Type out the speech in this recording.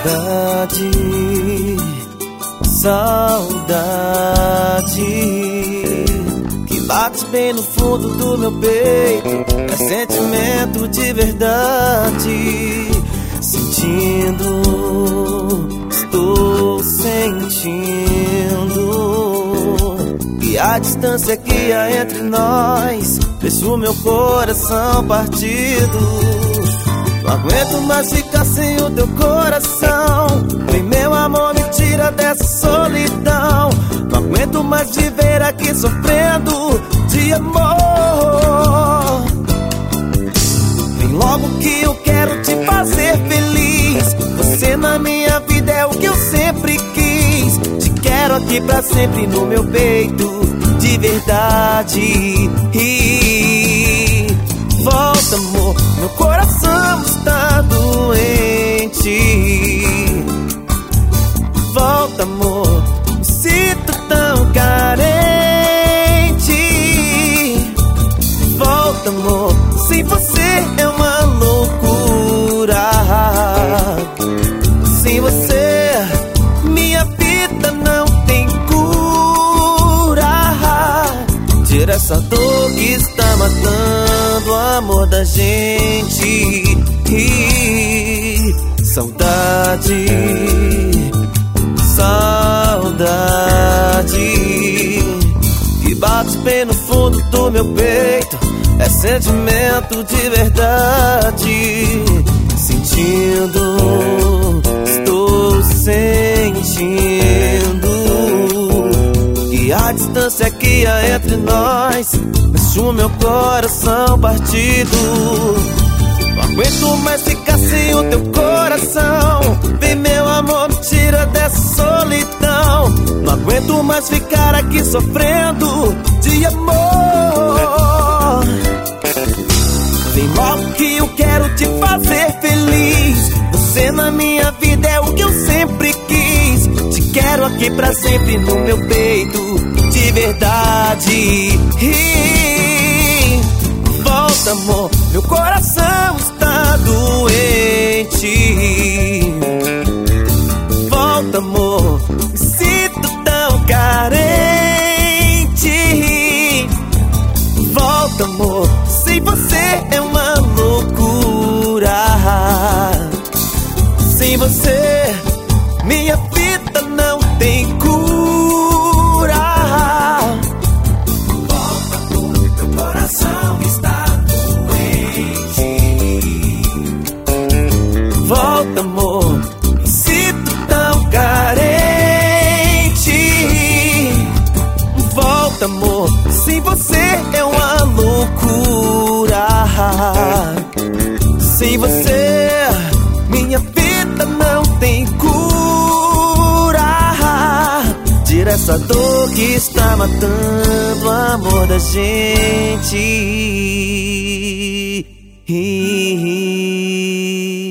Saudade, saudade, que bate bem no fundo do meu peito. É sentimento de verdade. Sentindo, estou sentindo. E a distância que há entre nós deixa o meu coração partido. Não aguento mais ficar sem o teu coração. Vem, meu amor, me tira dessa solidão. Não aguento mais viver aqui sofrendo de amor. Vem logo que eu quero te fazer feliz. Você na minha vida é o que eu sempre quis. Te quero aqui pra sempre no meu peito, de verdade. Volta, amor, meu coração está doente. Volta, amor, me sinto tão carente. Volta, amor, sem você é uma loucura. Sem você, minha vida não tem cura. Tira essa dor que está matando o amor da gente. Saudade, saudade, que bate bem no fundo do meu peito. É sentimento de verdade. Sentindo, estou sentindo. E a distância que há entre nós deixa o meu coração partido. Não aguento mais ficar sem o teu coração. Vem, meu amor, me tira dessa solidão. Não aguento mais ficar aqui sofrendo de amor. Vem logo que eu quero te fazer feliz. Você na minha vida é o que eu sempre quis. Te quero aqui pra sempre no meu peito, de verdade. Volta, amor, meu coração está doente. Volta, amor, me sinto tão carente. Volta, amor, sem você é uma loucura. Sem você, minha vida não tem cura. Volta, amor, meu coração está doente. Volta, amor, me sinto tão carente. Volta, amor, sem você é uma loucura. Sem você, minha vida não tem cura. Tira essa dor que está matando o amor da gente.